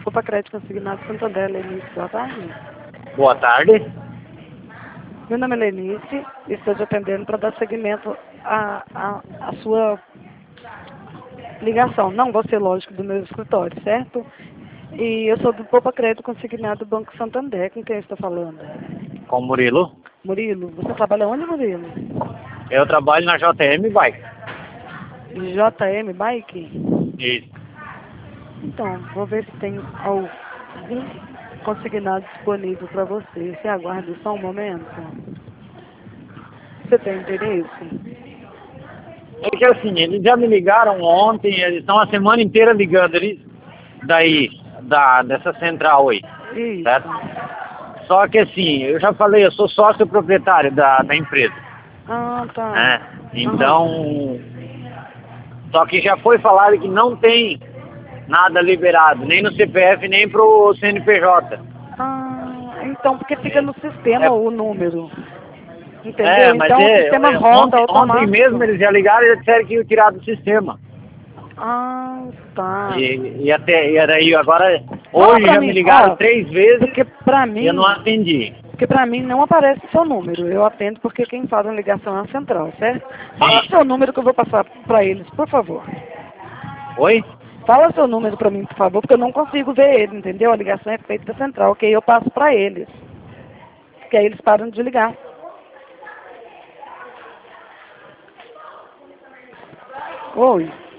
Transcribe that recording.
Poupa Crédito Consignado Santander, Lenice, boa tarde. Boa tarde. Meu nome é Lenice e estou te atendendo para dar seguimento à sua ligação. Não você, lógico, do meu escritório, certo? E eu sou do Poupa Crédito Consignado do Banco Santander. Com quem eu estou falando? Com o Murilo. Murilo, você trabalha onde, Murilo? Eu trabalho na JM Bike. JM Bike? Isso. Então, vou ver se tem algum consignado disponível para você. Você aguarda só um momento. Você tem interesse? É que assim, eles já me ligaram ontem, eles estão a semana inteira ligando dessa central aí, Isso. certo? Só que assim, eu já falei, eu sou sócio proprietário da empresa, Ah, tá. né? Então, só que já foi falado que não tem nada liberado, nem no CPF, nem pro CNPJ. Ah, então, porque fica no sistema o número. Entendeu? Mas Então o sistema roda ontem automático. mesmo eles já ligaram e já disseram que iam tirar do sistema. Ah, tá. E daí agora, Fala hoje pra já me mim, ligaram ó, 3 vezes porque pra e eu não mim, atendi. não aparece seu número. Eu atendo porque quem faz a ligação é a central, certo? Fala seu número que eu vou passar pra eles, por favor. Oi? Fala seu número pra mim, por favor, porque eu não consigo ver ele, entendeu? A ligação é feita da central, ok? Eu passo pra eles. Que aí eles param de ligar. Oi.